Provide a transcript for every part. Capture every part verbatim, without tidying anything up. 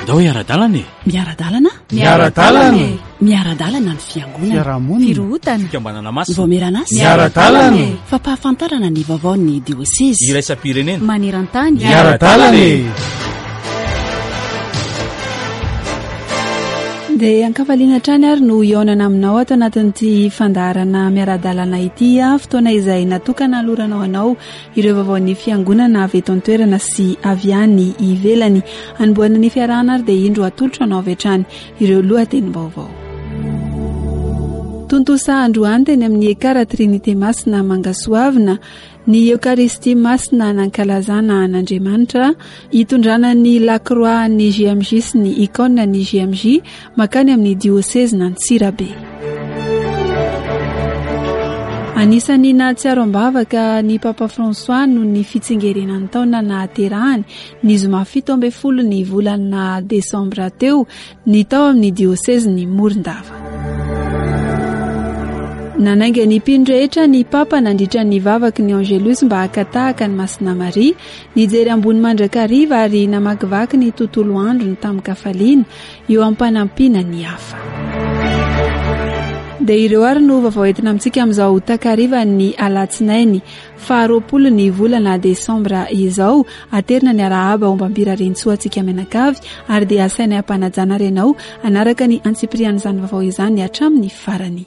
dao hoe ara-dalana e miara-dalana miara-dalana miara-dalana ny fiangonana fiarahamonina firohutana fikambanana masina vomeranasy miara-dalana fampahafantarana ny vaovaon'ny diosesy iraisam-pirenena maneran-tany miara-dalana dia ankafaliana trany ary no ionana aminao ato anatin'ity fandaharana miara-dalana ity a fotoana izay natokana aloranao anao ireo vaovaon'ny fiangonana avy eto an-toerana sy avy any ivelany anomboana ny fiarahana ary dia indro atolotra anao avy hatrany ireo lohateny vaovao. Tontosa androany teny amin'ny ekara trinité masina mangasoavina ny eukaristia masina nankalazana an'Andriamanitra hitondrana ny Lacroix ny G M J sy ny icône ny G M J makany amin'ny diocèse n'Antsirabe. Anisany nahatsiaro ambavaka ny Papa François no ny fitsingerenany taona nahaterahany ny zoma fito amby folo ny volana desambra teo ny tao amin'ny diocèse ny Morondava. Nanainga ny mpindrehetra ny Papa nandritra ny vavaky ny Angelus mba hakatahaka ny Masina Maria nijery ambony mandrakariva ary namakivaky ny tontolo andro ny tamikafaliana eo ampanampiana ny hafa. Dia ireo ary no vaovao entina amintsika amin'izao takariva ny alatsinainy faharoapolo ny volana desambra izao aterina ny arahaba ombambira rentsoa antsika menakavy ary dia asaina ampanajana renao anaraka ny antsiprian'izany vaovao izany hatramin'ny farany.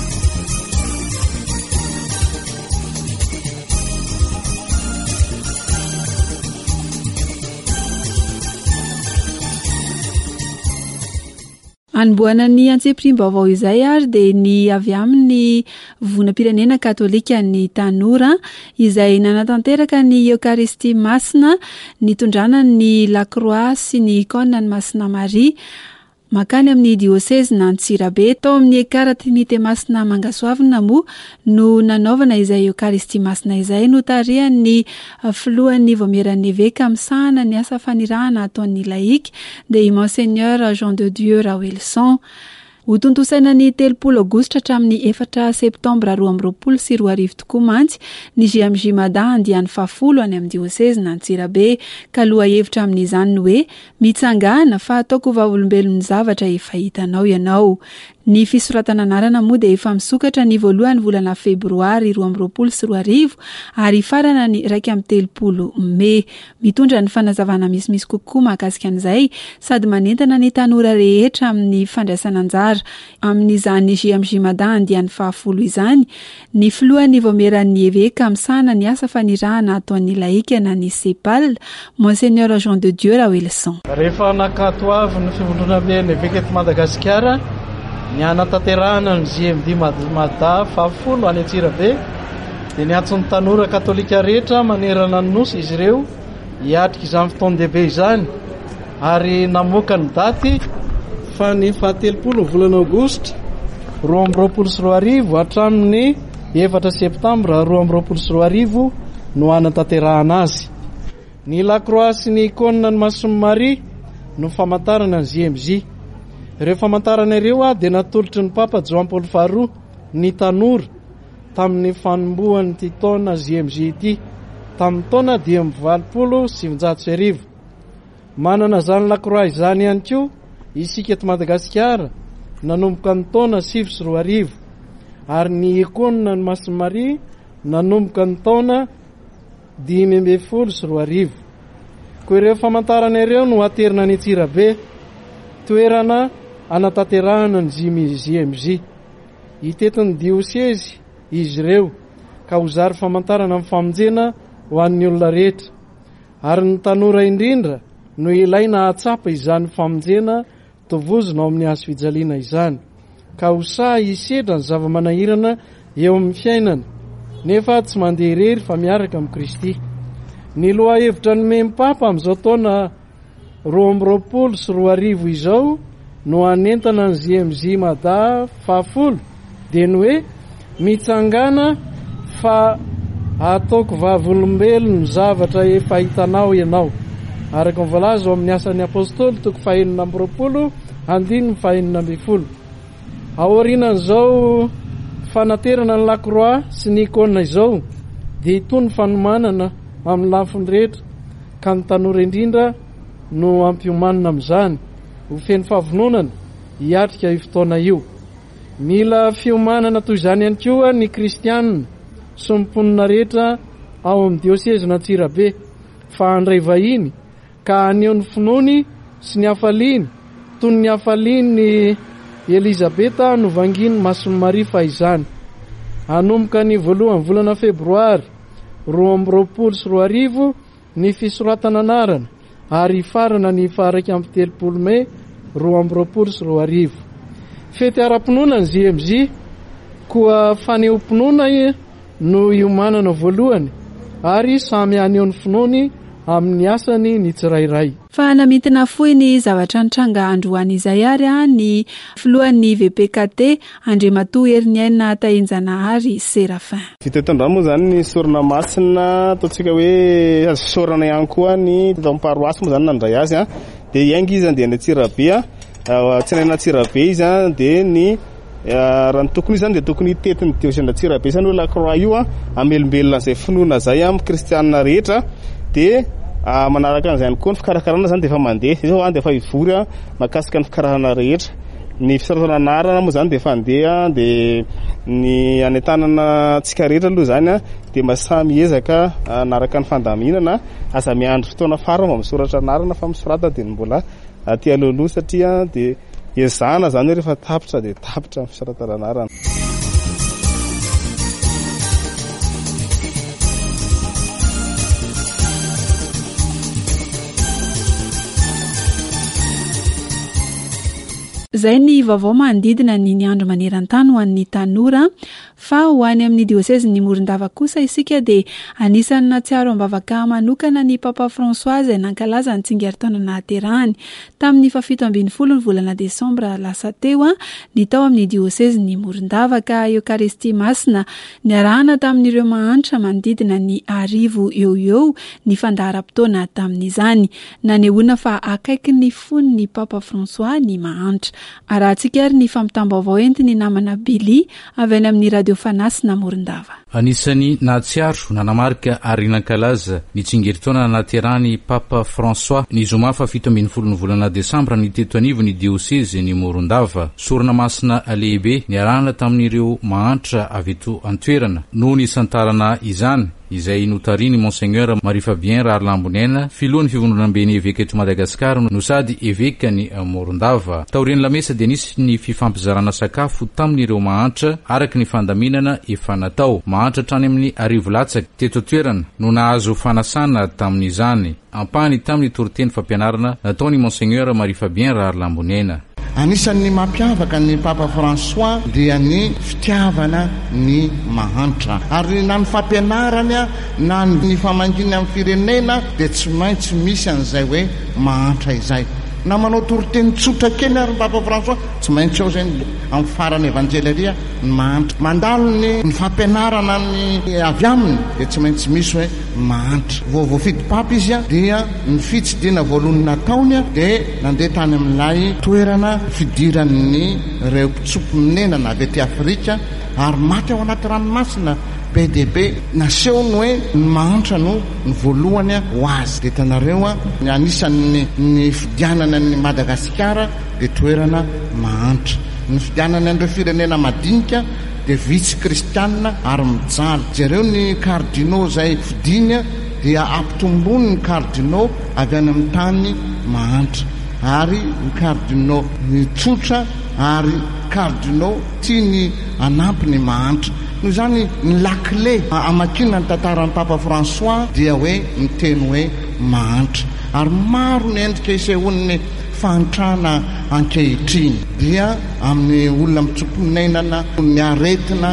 Anomboana ny antseprim-baovao izay ary dia ny avy amin'ny vonam-pirenena katolika ny tanora izay nanatanteraka ny eukaristia masina nitondrana ny Lacroix sy ny icône ny Masina Maria makany amin'ny diocèse n'Antsirabe tao amin'ny ekara trinité masina mangasoavina moa no nanaovana izay eukaristia masina izay no tarihan'ny filohan'ny vomeran'ny évêque misahana ny asa fanirahana ataon'ny laïque dia Monseigneur Jean de Dieu Rawelson. Ho tontosaina ny telopolo aogositra hatramin'ny efatra septambra roa amby roapolo sy roa arivo tokoa mantsy ny G M J Mada andiany fahafolo any amin'ny diocèse n'Antsirabe ka loha hevitra amin'izany no hoe mitsangana fa ataoko vavolombelon'ny zavatra efa hitanao ianao. Ny fisoratana anarana moa dia efa misokatra ny voalohany volana febroary roa amby roapolo sy roa arivo ary farana ny raika amby telopolo me mitondra ny fanazavana misimisy kokoa mahakasika an'izay sady manentana ny tanora rehetra amin'ny fandraisana anjara amin'izany G M J Mada andiany fahafolo izany ny filohan'ny vomeran'ny évêque misahana ny asa fanirahana ataon'ny laïque na ny Sepal Monseigneur Jean de Dieu Rawelson. Rehefa nakato avy ny fivondrona amin'ny évêque eto Madagasikara ny anatanterahana ny G M D Mada fahafolo any Antsirabe dia niantson'ny tanora katolika rehetra manerana ny nosy izy ireo hiatrika izany fotoan-dehibe izany ary namoaka ny daty fa ny fahatelopolo volana aogositra roa amby roapolo sy roa arivo hatramin'ny efatra septambra roa amby roapolo sy roa arivo no anatanterahana azy. Ny Lacroix sy ny icône ny Masina Maria no famantarana ny G M J. Ireo famantarana ireo a dia natolotry ny Papa Joan Paul faharoa ny tanora tamin'ny fanombohan'ny ity taona G M J ity tamin'ny taona dimy amby valopolo sy sivinjato sy arivo. Manana zany Lacroix izany ihany koa isika eto Madagasikara nanomboka ny taona sivy sy roa arivo ary ny icône ny Masina Maria nanomboka ny taona dimy amby folo sy roa arivo. Koa ireo famantarana ireo no aterina ny Antsirabe toerana anatanterahana ny G M J hitetin'ny diocèse izy ireo ka ho zary famantarana amin'ny famonjena ho an'ny olona rehetra ary ny tanora indrindra no ilaina hatsapa izany famonjena tovozina ao amin'ny hazo fijaliana izany ka ho sahy hisedra ny zava-manahirana eo amin'ny fiainana nefa tsy mandeha irery fa miaraka amin'ny Kristy. Ny loha hevitra ny mempapa amin'izao taona roa amby roapolo sy roa arivo izao no anentana ny G M J Mada fahafolo dia ny hoe mitsangana fa ataoko vavolombelona ny zavatra efa hitanao ianao araka ny voalaza ao amin'ny asan'ny apôstôly toko fahaenina amby roapolo andininy fahaenina amby folo. Aorianan'izao fanaterana ny Lacroix sy ny icône izao dia itony fanomanana amin'ny lafiny rehetra ka ny tanora indrindra no ampiomanina amin'izany ho feny fahavononana hiatrika io fotoana io. Mila fiomanana toy izany ihany koa ny kristianina sy ny mponina rehetra ao amin'ny dioseza n'Antsirabe fa handray vahiny ka aneo ny finoany sy ny hafaliany toy ny hafaliany Elizabeta novanginy Masony Maria fahizany. Hanomboka ny voalohany volana febroary roa amby roapolo sy roa arivo ny fisoratana anarana ary farana ny faharaiky amby telopolo Mey roa amby roapolo sy roa arivo. Fety ara-pinoana ny Z M J koa faneom-pinoana no iomanana voalohany ary samy aneo ny finoany amin'ny asany ny tsirairay. Fa namitina fohy ny zavatra nitranga androany izay ary ny filohan'ny V P K T Andriamatoa Heriniaina Tainjanahary Serafin. Fiteton-drano moa zany ny sorana masina ataontsika hoe azo sorana ihany koa ny tamparoasy moa zany nandray azy a dia iainga izy andeha ny Antsirabe a tsinaina Antsirabe izy a dia ny raha ny tokony izy zany dia tokony tetiny diosena Antsirabe zany hoe Lacroix io a amelombelona izay finoana zay amin'ny kristianina rehetra dia manaraka an'izay ihany koa ny fikarakarana zany dia efa mandeha izao a dia efa hivory a makasika ny fikarakarana rehetra. Ny fisaratana anarana moa zany dia efa andeha dia ny anentanana tsika rehetra aloha zany a dia masamy ezaka anaraka ny fandaminana aza miandry fotoana farany mba misoratra anarana fa misorata dia mbola aty alohaloha satria dia ezana zany rehefa tapitra dia tapitra ny fisaratana anarana. Zay ny vaovao manodidina ny ny andro maneran-tany ho an'ny tanora fa ho any amin'ny dioseziny Morondava kosa isika dia anisan'ny natsiaro ambavaka manokana ny Papa François izay nankalaza ny tsingeritaona nahaterahany tamin'ny fafito ambin'ny folo ny volana Desambra lasa teo a ny tao amin'ny dioseziny Morondava ka Eucharistie Masina niarahana tamin'ireo mahantra manodidina ny arivo eo eo ny fandaharam-potoana tamin'izany nanehoana fa akaiky ny fon'ny Papa François ny mahantra. Arahantsika ary ny fampitam-baovao entiny namana Billy avy any amin'ny radio Fanasina Morondava. Anisany natsiaro nanamarika ary nankalaza ny tsingeritaona nahaterahany Papa François ny zoma fafito ambin'ny folo ny volana Desambra ny teto anivo ny dioseze ny Morondava. Sorona masina lehibe niarahana tamin'ireo mahantra avy eto an-toerana noho ny santarana izany izay notariny Monseigneur Marie Fabien Rarlambonena filohan'ny fivondronam-beny évêque eto Madagasikara no sady évêque ny Morondava. Taoriny lamesa dia nisy ny fifampizarana sakafo tamin'ireo mahantra araky ny fandaminana efa natao. Mahantra trany amin'ny arivo latsaka teto toerana no nahazo fanasana tamin'izany. Ampany tamin'ny toriteny fampianarana nataony Monseigneur Marie Fabien Rarlambonena. Anisan'ny mampiavaka ny Papa François dia ny fitiavana ny mahantra ary na ny fampianarany na ny famanginy amin'ny firenena dia tsy maintsy misy an'izay hoe mahantra izay. Na manao toriteny tsotra kely ary Papa François tsy maintsy ao zany amin'ny farany evanjeleria ny mahantra. Mandalo ny ny fampianarana ny avy aminy dia tsy maintsy misy hoe mahantra. Vao voafidy papa izy a dia ny fitsidina voalohany nataony dia nandeha tany amin'ilay toerana fidiran'ny ireo mpitsopo minenana avy ety Afrika ary maty ao anaty ranomasina be dia be nasehony hoe ny mahantra no ny voalohany ho azy. Dia tanareo a ny anisan'ny ny fidianana ny Madagasikara dia toerana mahantra. Ny fidianana an'ireo firenena madinika dia vitsy kristianina ary mijaly. Jereo ny cardinaux izay fidiny dia ampitombony ny cardinaux avy any amin'ny tany mahantra ary ny cardinaux ny tsotra ary cardinaux tia ny anampy ny mahantra. Noho izany ny lakile amakina ny tantaran'ny Papa François dia hoe miteny hoe mahantra ary maro ny endrika isehon'ny fahantrana ankehitriny dia amin'ny olona mitsoponenana ny aretina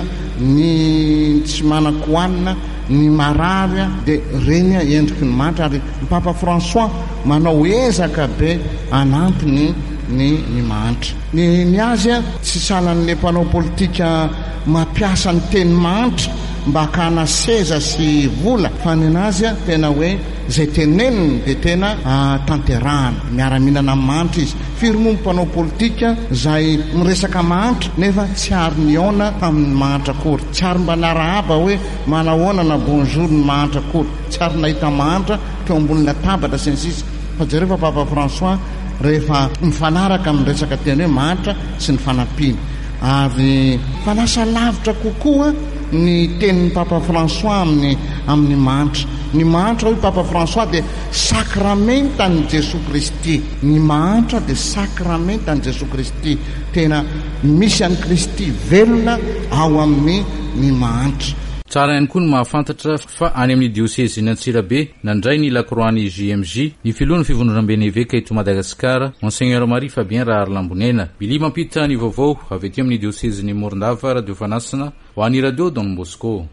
ny tsy manan-kohanina ny marary dia reny endriky ny mahantra ary ny Papa François manao ezaka be anampy ny ny ny mahantra. Ny ny azy a tsy salan'le mpanao politika mampiasa ny teny mahantra mba hakana seza sy vola fa ny anazy a tena hoe zay teneniny dia tena tanterahana miara-minana mahantra izy. Firy moa mpanao politika zay miresaka mahantra nefa tsy ary niona tamin'ny mahantra akory, tsy ary mba niarahaba hoe manahoana na bonjour ny mahantra akory, tsy ary nahita mahantra teo ambony latabatra sy ny sisa. Fa jereo fa Papa François rehefa mifanaraka amin'ny resaka teny hoe mahatra sy ny fanampiana. Ary fa lasa lavitra kokoa ny tenin'ny Papa François amin'ny amin'ny mahatra. Ny mahatra hoy Papa François dia sakramentan'i Jesosy Kristy. Ny mahatra dia sakramentan'i Jesosy Kristy. Tena misy an'i Kristy velona ao amin'ny ny mahatra. Tsara ihany koa ny mahafantatra fa any amin'ny diosèzy ny Antsirabe nandray ny Lacroix-ny J M J ny filohan'ny fivondronam-ben'ny évêque eto Madagasikara Monseigneur Marie Fabien Raharlambonena. Bili mampita ny vaovao avy etỳ amin'ny diosèzy ny Morondava radio fanasina ho an'ny radio Don Bosco.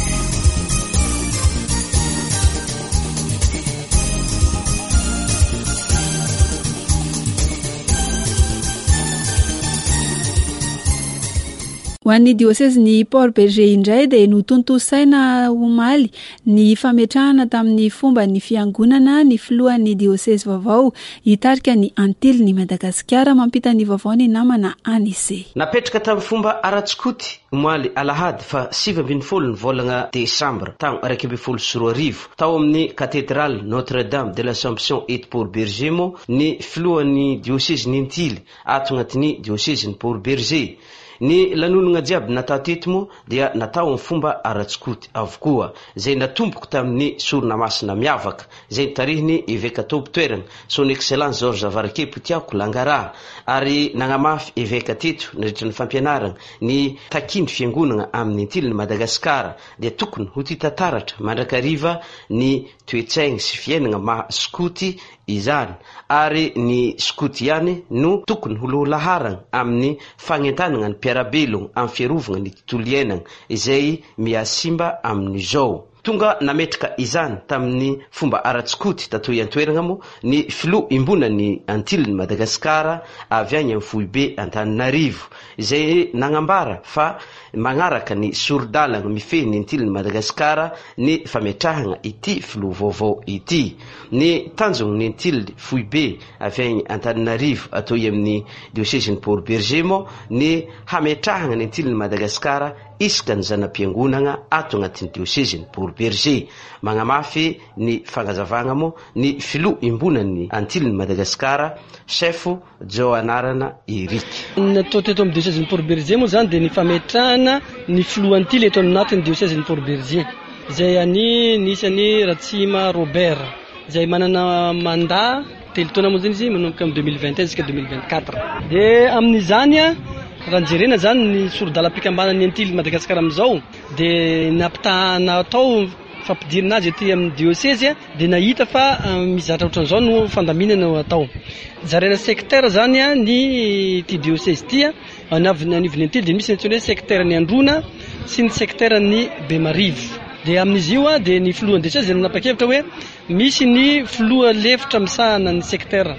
Ho an'ny diosèzy ny Port Berger indray dia notontosaina omaly ny fametrahana tamin'ny fomba ny fiangonana ny filohan'ny diosèzy vaovao hitarika ny Antily ny Madagasikara. Mampita ny vaovao ny namana Anise. Napetraka tamin'ny fomba aratsikoty omaly alahady fa sivy ambin'ny folo ny volana desambra tamin'ny iraika ambin'ny folo sy roa arivo tao amin'ny cathédrale Notre-Dame de l'Assomption eto Port Berger mo ny filohan'ny diosèzy ny Antily ato agnatin'ny diosèzy ny Port Berger. Ny lanonana jiaby natao teto mo dia natao amin'ny fomba aratsikoty avokoa zay natomboko tamin'ny sorona masina miavaka zay tarihiny évêque Tobo toerana son excellence Georges Avarakepo Tiako Langara ary nagnamafy évêque teto nandritra ny fampianarana ny takindry fiangonana amin'ny Antily ny Madagasikara dia tokony ho titataratra mandrakariva ny toetsaigny sy fiainana maha-skoty izany ary ny skoty ihany no tokony ho lohalaharana amin'ny fagnentanana ny mpiarabelogno amin'ny fiarovana ny tontolo iainana izay miasimba amin'izao. Tonga nametraka izany tamin'ny fomba aratsikoty tato iantoerana mo ny filoha imbonan'ny Antily ny Madagasikara avy any amin'ny Foibe Antananarivo izay nagnambara fa magnaraka ny sorodalana mifehy ny Antily ny Madagasikara ny fametrahana ity filoha vaovao ity. Ny tanjony ny Antily Foibe avy any Antananarivo atao amin'ny diosèzy ny Port Berger mo ny hametrahana ny Antily ny Madagasikara isaka ny zanam-piangonana ato agnatin'ny diosèzy ny Port Berger. Magnamafy ny fagnazavagna mo ny filoha imbonan'ny Antily ny Madagasikara chefo Joe anarana Eric. Natao teto amin'ny diosèzy ny Port Berger mo zany dia ny fametrahana ny filoha Antily eto anatin'ny diosèzy ny Port Berger izay any nisany Ratsima Robert izay manana mandat telo taona mo zany izy manomboka amin'ny deux mille vingt et un jusqu'à deux mille vingt-quatre. Dia amin'izany a raha jerena zany ny sorodala-pikambanan'ny Antily Madagasikara amin'izao dia nampitahana atao fampidirina azy ety amin'ny diosèzy dia nahita fa mizatra ohatran'izao no fandaminana no atao. Zarena secteur zany a ny ty diosèzy ty anivon'ny Antily dia misy ny secteur ny Androna sy ny secteur ny Bemarivo. Dia amin'izy io a dia ny filohan'ny diosèzy nanapa-kevitra hoe misy ny filoha lefitra misahana ny secteur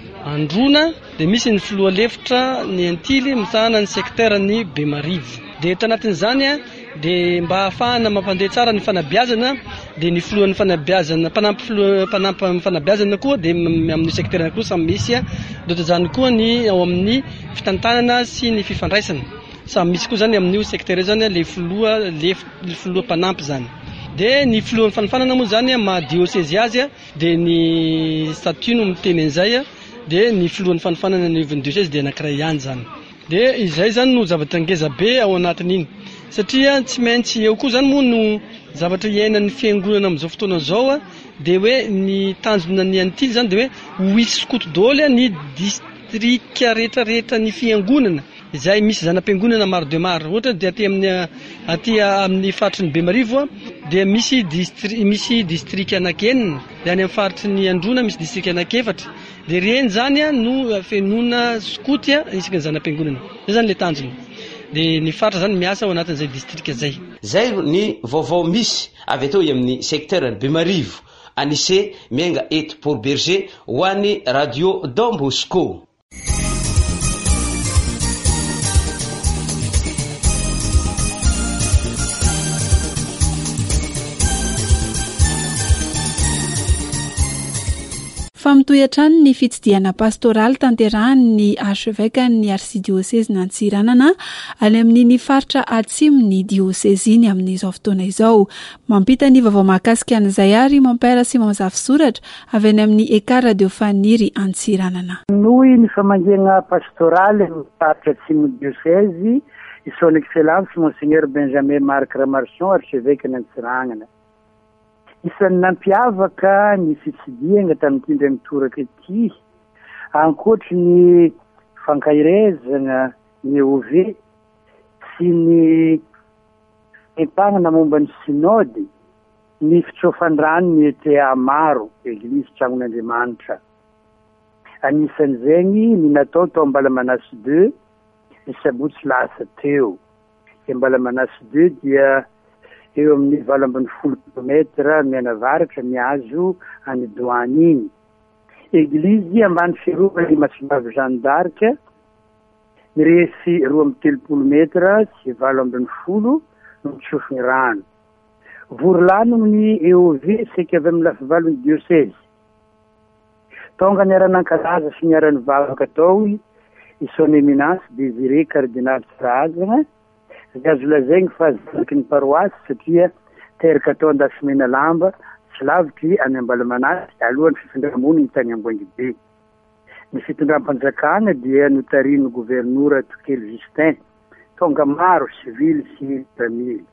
Androna dia misy ny filoha lefitra ny Antily misahana ny secteur ny Bemarivo. Dia tanatin'izany a dia mba ahafahana mampandeha tsara ny fanabeazana dia ny filohan'ny fanabeazana mpanampy mpanampy amin'ny fanabeazana koa dia amin'ny secteur koa samy misy a dohatazany koa ny ao amin'ny fitantanana sy ny fifandraisana samy misy koa zany amin'io secteur zany le filoha le filoha mpanampy zany. Dia ny filohan'ny fanafanana moa zany maha diosèzy azy dia ny statut no miteny an'izay dia ny filohan'ny fanafanana ny ivon'ny diosèzy dia anankiray ihany zany. Dia izay zany no zavatra ngeza be ao anatin'iny satria tsy maintsy eo koa zany moa no zavatra iainan'ny fiangonana amin'izao fotoana zao dia hoe ny tanjona ny Antily zany dia hoe ho hisy skoto daholo ny distrika rehetrarehetra ny fiangonana izay misy zanam-piangonana maro dia maro. Ohatra dia aty amin'ny aty amin'ny faritry ny Bemarivo dia misy distri misy distrika anankenina dia any amin'ny faritry ny Androna misy distrika anankiefatra dia ireny zany no fenona skoty isaka ny zanam-piangonana. Zay zany le tanjony dia ny faritra zany miasa ao anatin'izay distrika zay. Zay ny vaovao misy avy atao amin'ny secteur ny Bemarivo Anise miainga eto Port Berger ho an'ny radio Don Bosco. Fa natoy-hatrany ny fitsidiana pastoraly tanterahan'ny archevêque ny arsidiocèse n'Antsiranana any amin'ny faritra atsimon'ny diocèse iny amin'izao fotoana izao. Mampita ny vaovao mahakasika an'izay ary Mampera Simon Zafisoratra avy any amin'ny Eka radiofaniry Antsiranana. Noy ny famangena pastoraly amin'ny faritra atsimon'ny diocèse son excellence Monseigneur Benjamin Marc Ramarchon archevêque n'Antsiranana. Isan'ny nampiavaka ny fitsidiana tamin'ity indray mitoraka ity, ankoatra ny fankairezana ny O V sy ny empagnana momba ny synody, ny fitsofan-drano ny E T A maro, Eglise Tranon'Andriamanitra. Anisan'izany ny natao tao Ambalamanasy deux ny sabotsy lasa teo. Ambalamanasy deux dia eo amin'ny valo ambin'ny folo kilometra mianavaratra miazo any Doany iny. Eglizy ambany fiarovana Masinavy Jeanne d'Arc miresy roa amby telopolo metra sy valo ambin'ny folo no mitsofiny rano. Vorolano amin'ny E O V seky avy amin'ny lafivalon'ny diocèse. Tonga niara-nankalaza sy niara-nivavaka tao i son éminence Désiré Cardinal Sarazana, izay azo lazainy fa zanaky ny paroasy satria teraka tao Andasimena lamba tsy lavitry any Ambalamanasy alohan'ny fifindramony ny tany Amboangy be. Ny fitondram-panjakana dia notariny gouvernora Tokely Justin, tonga maro civil sy famille.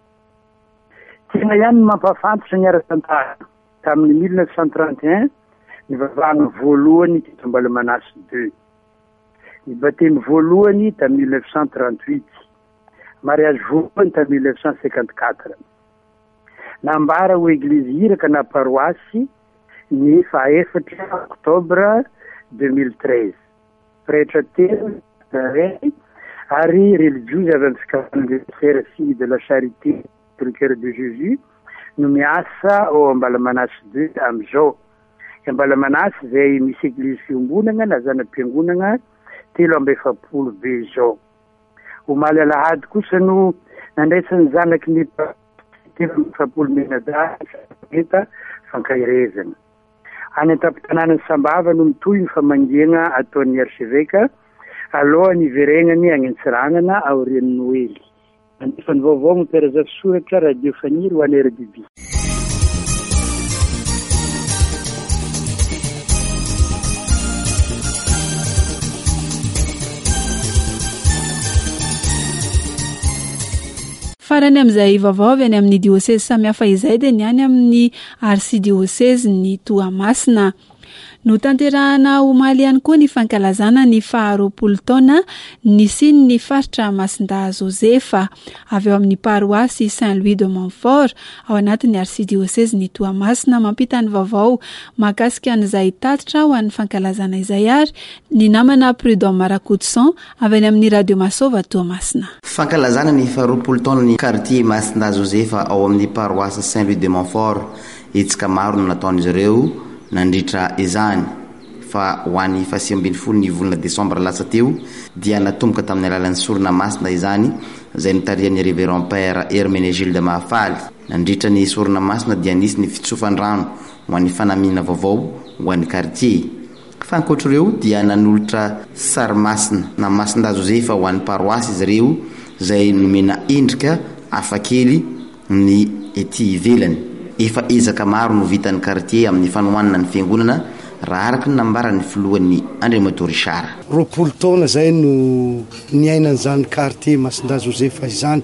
Tena ihany mampafantotra ny ara-tantara tamin'ny mille neuf cent trente et un ny vavahana voalohany teto Ambalamanasy deux. Ny batemy voalohany tamin'ny mille neuf cent trente-huit, mariage voalohany tamin'ny mille neuf cent cinquante-quatre. Nambara ho église iraka na paroasy ny fahaefatra oktobra deux mille treize. Prêtre telo ary religieuse avy amin'ny fikafana fille de la charité pour le cœur de Jésus no miasa ao Ambalamanasy deux amin'izao. Ambalamanasy izay misy église fiombonana na zanam-piangonana telo amby efapolo be zao. Omaly alahady kosa no nandraisany zanaky ny telo amby efapolo menadata fankairezana. Any an-tapitananany Sambava no mitoy ny famangena ataon'ny archevêque alohan'ny iveregnany any Antsiranana aorian'ny Noely. Anifany vaovao Mampera Zafisoratra radiofaniry ho any R D B. Farany amin'izay vaovao avy any amin'ny diocèse samihafa izay dia ny any amin'ny arsidiocèse ny Toamasina. No tanterahana omaly ihany koa ny fankalazana ny faharoapolo taona ny siny ny faritra Masindahy Josefa avy eo amin'ny paroasy Saint-Louis de Montfort ao anatin'ny arsidiocèse ny Toamasina. Mampita ny vaovao mahakasika an'izay tatitra ho an'ny fankalazana izay ary ny namana Prudhomme Marakoutson avy any amin'ny Radio Masova Toamasina. Fankalazana ny faharoapolo taona ny quartier Masindahy Josefa ao amin'ny paroasy Saint-Louis de Montfort, etsika maro no nataon'izy ireo nandritra izany fa ho an'ny fasiambin'ny folo ny volana desambra lasa teo dia natomboka tamin'ny alalan'ny sorona masina izany izay notarian'ny révérend père Hermenegilde Mahafaly. Nandritra ny sorona masina dia nisy ny fitsofan-drano ho an'ny fanamina vaovao ho an'ny quartier. Fa ankoatr'ireo dia nanolotra sary masina na Masindahy Josefa ho an'ny paroasy izy ireo izay nomena endrika hafakely ny ety ivelany. Efa ezaka maro no vitan'ny quartier amin'ny fanohanana ny fiangonana raha araka ny nambarany filohan'ny Andriamato Richard. Roapolo taona zay no niainan'izany quartier Masindahy Josefa izany,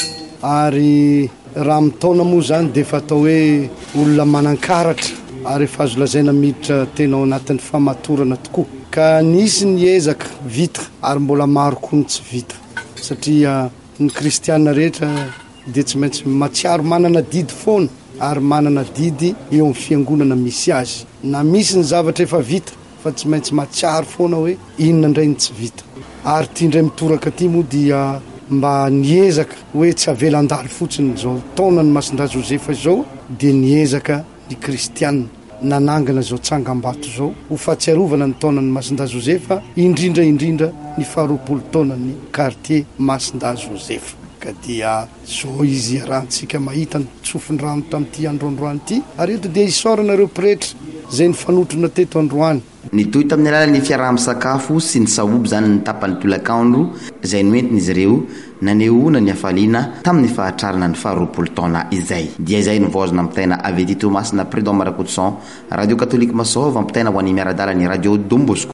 ary raha mitaona moa zany dia efa atao hoe olona manan-karatra ary efa azo lazaina miditra tena ao anatin'ny famatorana tokoa. Ka nisy ny ezaka vita ary mbola maro koa ny tsy vita satria ny kristiana rehetra dia tsy maintsy matsiaro manana didy foana ary manana didy eo amin'ny fiangonana misy azy. Na misy ny zavatra efa vita fa tsy maintsy matsiaro foana hoe inona indray ny tsy vita. Ary tia indray mitoraka ty moa dia mba niezaka hoe tsy avelan-dalo fotsiny zao taonany Masindahy Josefa izao dia niezaka ny kristiana nanangana zao tsangam-bato zao ho fahatsiarovana ny taonany Masindahy Josefa, indrindra indrindra ny faharoapolo taonany quartier Masindahy Josefa. ka dia zao izy rahantsika mahita nitsofiny rano tamin'ity androandroany ity ary eto dia isorana reo pretra zay ny fanotrona teto androany. Nitoy tamin'ny alalan'ny fiaraha-misakafo sy ny sahobo zany ny tapany tolakandro izay noentiny izy ireo nanehoana ny hafaliana tamin'ny fahatrarana ny faharoapolo taona izay. Dia izay nivoazona ampitaina avy ety Tomasina Président Marakotson, Radio Catholique Masova ampitaina ho an'ny miaradala ny Radio Dom Bosco.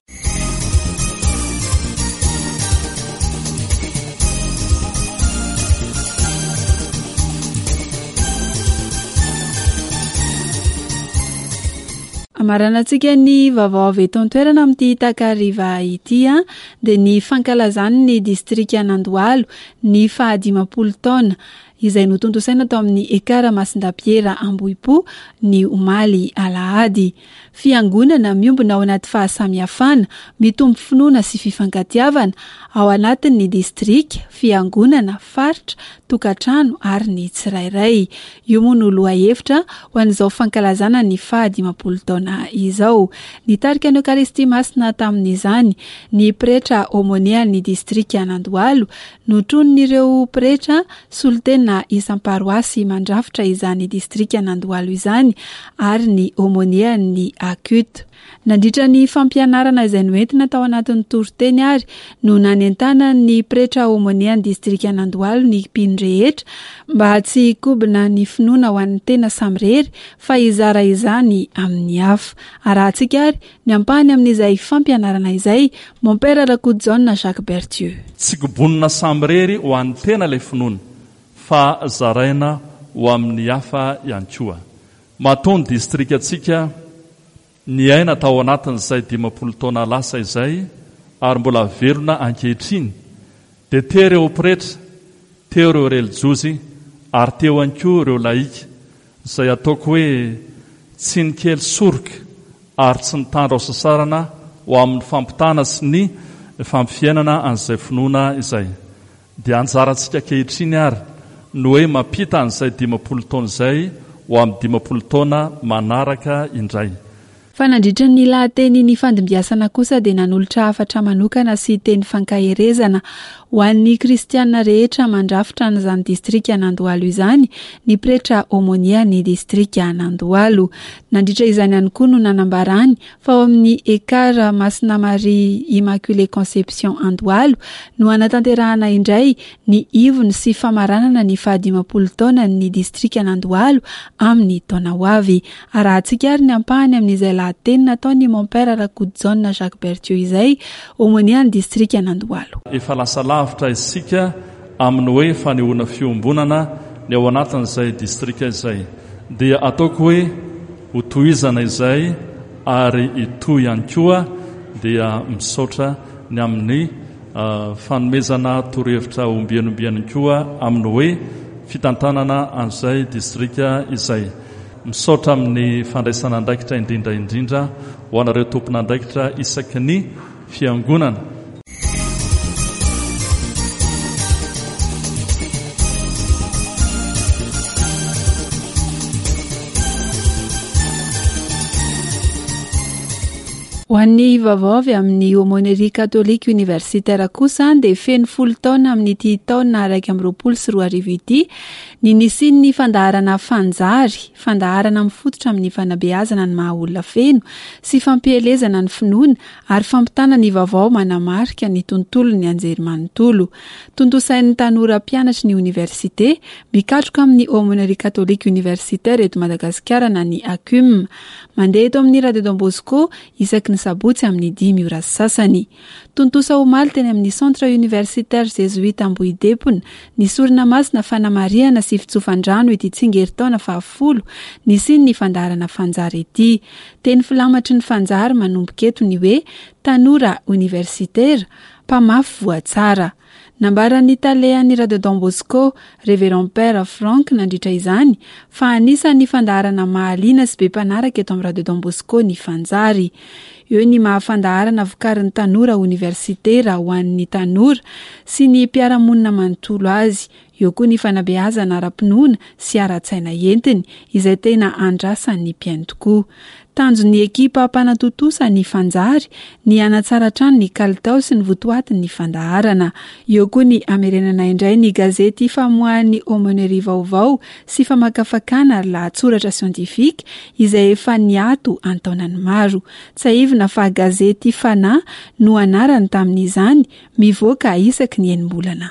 Amaranantsika ny vaovao avy eto an-toerana amin'ity takariva ity a dia ny fankalazany ny distrika Anandohalo ny fahadimapolo taona izay notontosaina tao amin'ny ekara Masindapiera Ambohipo ny omaly alahady. Fiangonana miombona ao anaty fahasamihafana mitombo finoana sy fifankatiavana ao anatin'ny distrika, fiangonana, faritra, tokatrano ary ny tsirairay. Io moa no loha hevitra ho an'izao fankalazana ny fahadimapolo taona izao. Nitarika ny Eucharistie Masina tamin'izany ny pretra omonian'ny distrika Anandohalo notronon'ireo pretra solitena isam-paroasy mandrafitra izany distrika Anandohalo izany ary ny omonian'ny akute. Nandritra ny fampianarana izay noentina tao anatin'ny toroteny ary no nanentana ny pretra omonian'ny distrika Anandohalo ny mpino rehetra mba tsy hikobona ny finoana ho an'ny tena samirery fa izara izany amin'ny hafa. Arahantsika ary ny ampahany amin'izay fampianarana izay Mompera Rakoudjon Jacques Berthieu. Tsy kobonina samirery ho an'ny tena ilay finoana fa zaraina ho amin'ny hafa ihany koa. Maton distrika atsika ny aina tao anatin'izay dimapolo taona lasa izay ary mbola velona ankehitriny dia teo ireo pretra, teo ireo relijozy ary teo ihany koa ireo laika izay ataoko hoe tsy ny kely soroka ary tsy ny tandro sasarana ho amin'ny fampitana sy ny fampifiainana an'izay finoana izay. Dia anjarantsika ankehitriny ary no hoe mampita an'izay dimapolo taona izay ho amin'ny dimapolo taona manaraka indray. Fa nandritra ny lahateny ny fandimbiasana kosa dia nanolotra hafatra manokana sy teny fankaherezana ho an'ny kristiana rehetra mandrafitra n'izany distrika Anandohalo izany ny pretra omonian'ny distrika Anandohalo. Nandritra izany ihany koa no nanambarany fa ao amin'ny ekara Masina Marie Immaculée Conception Andohalo no anatanterahana indray ny ivony sy famaranana ny fahadimapolo taona ny distrika Anandohalo amin'ny taona ho avy. Arahantsika ary ny ampahany amin'izay lahateny nataony Mompera Rakoudjon Jacques Berthieu izay omonian'ny distrika Anandohalo. Efa lasa lavitra isika amin'ny hoe fanehoana fiombonana ny ao anatin'izay distrika izay dia ataoko hoe hotohizana izay ary itoy ihany koa dia misaotra ny amin'ny uh, fanomezana torohevitra ombianombiany koa amin'ny hoe fitantanana an'izay distrika izay. Misaotra amin'ny fandraisana andraikitra indrindra indrindra ho anareo tompona andraikitra isaky ny fiangonana. Ho an'ny vaovao avy amin'ny aumônerie catholique universitaire kosa dia feno folo taona amin'ity taona iraika amby roapolo sy roa arivo ity ny nisiany fandaharana fanjary, fandaharana mifototra amin'ny fanabeazana ny mahaolona feno sy fampielezana ny finoana ary fampitana ny vaovao manamarika ny tontolo ny anjerimanontolo. Tontosain'ny tanora mpianatry ny université mikatroka amin'ny aumônerie catholique universitaire eto Madagasikara na ny A C U M. Mandeha eto amin'ny Radio Don Bosco isaky ny sabotsy amin'ny dimy ora sasany. Tontosa omaly teny amin'ny centre universitaire jésuite Ambohidepona ny sorina masina fanamariana sy fitsofandrano ety Tsingeritaona fahafolo nisiny ny fandaharana fanjary ety. Teny filamatry ny fanjary manomboka eto ny hoe tanora universitaire mpamafy voatsara. Nambaran'ny talehan'ny Radio Don Bosco, Révérend Père Franck nandritra izany fa anisan'ny fandaharana mahaliana sy be mpanaraka eto amin'ny Radio Don Bosco ny fanjary. Eo ny mahafandaharana vokarin'ny tanora universitaire ho an'ny tanora sy ny mpiara-monina manontolo azy. eo koa ny fanabeazana ara-pinoana sy ara-tsaina entiny izay tena andrasan'ny mpiaino tokoa. Tanjon'ny ekipa mpanatotosa ny fanjary, ny anatsara trano ny kalitao sy ny votoatin ny fandaharana. Eo koa ny amerenana indray ny gazety famoahan'ny homenerie vaovao sy famakafakana lahatsoratra siantifika izay efa niato antaonany maro. Tsaivina fa gazety fanahy no anarany tamin'izany, mivoaka isaky ny enim-bolana.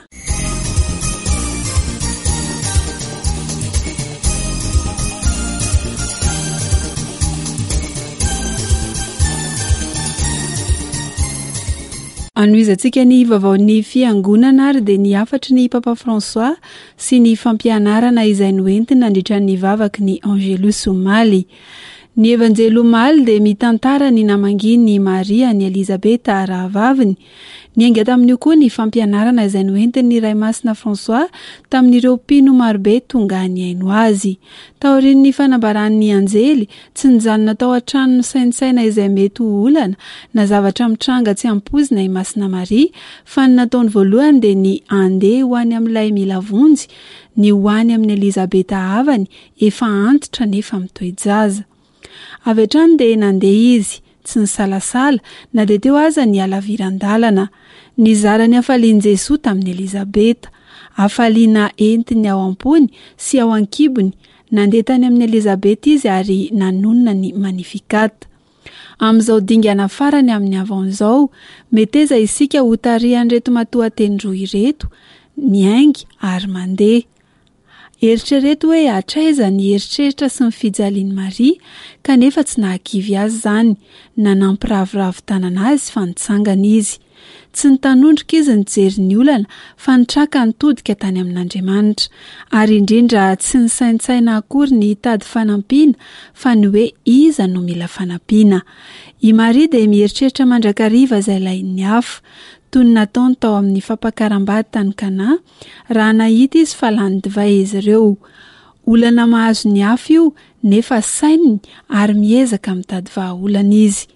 Anoizantsika ny vaovaon'ny fiangonana ary dia ny afatry ny Papa François sy ny fampianarana izay noentina nandritra ny vavaky ny Angelus Omaly. Ny Evanjelo Omaly dia mitantara ny namanginy Maria ny Elisabeta rahavaviny. Niainga tamin'io koa ny fampianarana izay noentin'ny Ray Masina François tamin'ireo mpino marobe tonga ny aino azy. Taorin'ny fanambaran'ny anjely tsy nijanona tao an-trano saintsaina izay mety ho olana na zavatra mitranga tsy ampozina i Masina Maria, fa ny nataony voalohany dia ny andeha ho any amin'ilay mila vonjy, ny ho any amin'ny Elisabeta havany efa antitra nefa mitohy-jaza. Avy hatrany dia nandeha izy, tsy nisalasala na dia teo aza ny alaviran-dalana. Nizara ny hafalian'i Jesoa tamin'ny Elisabeta, hafaliana entiny ao ampony sy ao ankibony. Nandeha tany amin'ny Elisabeta izy ary nanonona ny Magnificat. Amin'izao dingana farany amin'ny avaon'izao, meteza isika ho tarihan'ireto matoan-teny roa ireto, miaingy ary mandeha. Eritrereto hoe hatraiza ny eritreritra sy ny fijalian'i Maria, kanefa tsy nahakivy azy izany, na nampiravoravo tanana azy fa nitsangana izy. Tsy nitanondrika izy nijery ny olana, fa nitraka nitodika tany amin'Andriamanitra, ary indrindra tsy nisaintsaina akory ny hitady fanampiana, fa ny hoe iza no mila fanampiana. I Maria dia mieritreritra mandrakariva izay ilain'ny hafa, toy ny nataony tao amin'ny fampakaram-bady tany Kana, raha nahita izy fa lany divay izy ireo. Olana mahazo ny hafa io, nefa saininy ary miezaka mitady vahaolana izy.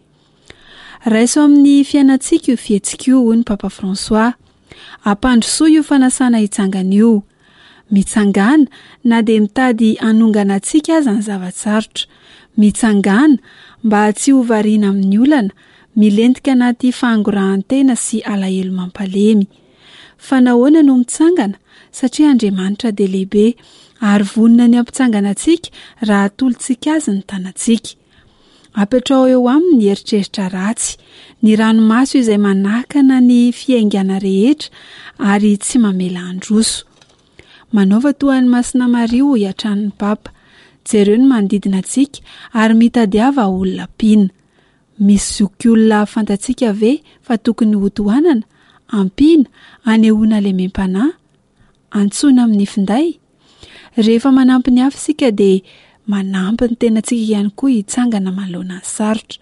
Raiso amin'ny fiainantsika io fietsika io hoy ny Papa François. Ampandrosoa io fanasana hitsangana io. Mitsangana na dia mitady hanongana antsika aza ny zavatsarotra. Mitsangana mba tsy ho variana amin'ny olana, milentika anaty fangorahan-tena sy alahelo mampalemy. Fa nahoana no mitsangana? Satria Andriamanitra dia lehibe ary vonina ny ampitsangana antsika raha tolontsika azy ny tanantsika. Apetrao eo aminy ny eritreritra ratsy, ny ranomaso izay manakana ny fiaingana rehetra ary tsy mamela androso. Manaova toa ny Masina Maria ho hiatran'ny Papa. Jereo ny manodidina antsika ary mitadiava olona pina. Misy zoky olona fantatsika ve fa tokony ho tohanana, ampina, anehoana lemem-panahy, antsoina amin'ny finday. Rehefa manampy ny hafa isika dia manampy ny tenantsika ihany koa hitsangana manoloana ny sarotra.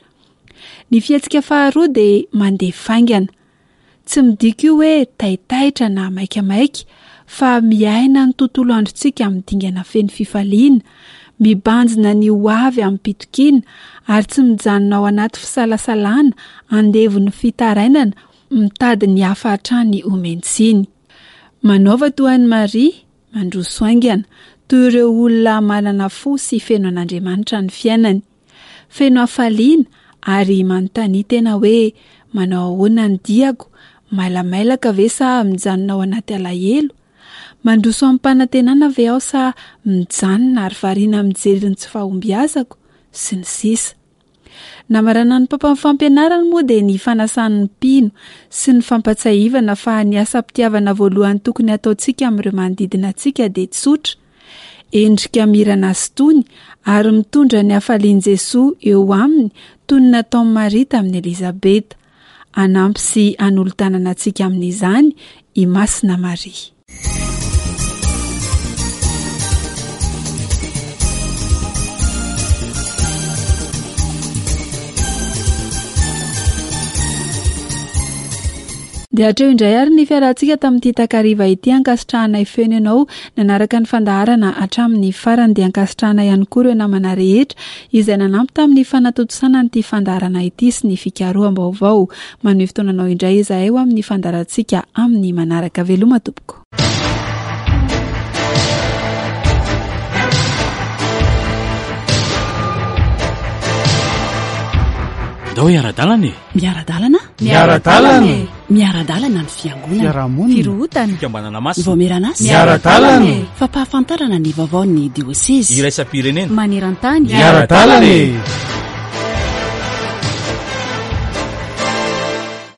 Ny fietsika faharoa dia mandeha faingana. Tsy midika io hoe taitaitra na maikamaika, fa miaina ny tontolo androntsika amin'ny dingana feno fifaliana, mibanjina ny ho avy amin'ny pitokina ary tsy mijanona ao anaty fisalasalana, andevon'ny fitarainana, mitady ny hafa hatrany omentsiny. Manaova toa ny Maria, mandroso aingana, toy ireo olona manana fo sy feno an'Andriamanitra ny fiainany. Feno hafaliana ary manontany tena hoe manao ahoana ny diako, mailamailaka ve sa mijanona ao anaty alahelo? Mandroso amin'ny mpanantenana ve aho sa mijanona ary variana mijery ny tsy fahombiazako? Sy ny sisa. Namarana ny Papa fampianarana moa dia ny fanasan'ny mpino sy ny fampatsahivana fa ny asa-pitiavana voalohany tokony ataontsika amin'ireo manodidina antsika dia tsotra. Endrika mirana azy tony ary mitondra ny hafalian'i Jesoa eo aminy toy ny nataon'i Maria tamin'ny Elisabeta. Anampy sy hanolotanana antsika amin'izany i Masina Maria. Dia hatreo indray ary ny fiarahantsika tamin'ity takariva ity, ankasitrahana ifeony ianao nanaraka ny fandaharana hatramin'ny farany dia ankasitrahana ihany koa ireo namana rehetra izay nanampy tamin'ny fanatotosana n'ity fandaharana ity sy ny fikaroham-baovao. Manohy fotoananao indray izahay eo amin'ny fandaharantsika amin'ny manaraka. Veloma tompoko. da hoe ara-dalana e miara-dalana miara-dalana miara-dalana ny fiangonana fiarahamonina firohotana fikambanana masina vomeranasy miara-dalana fampahafantarana ny vaovao ny diosesy iraisam-pirenena maneran-tany miara-dalana e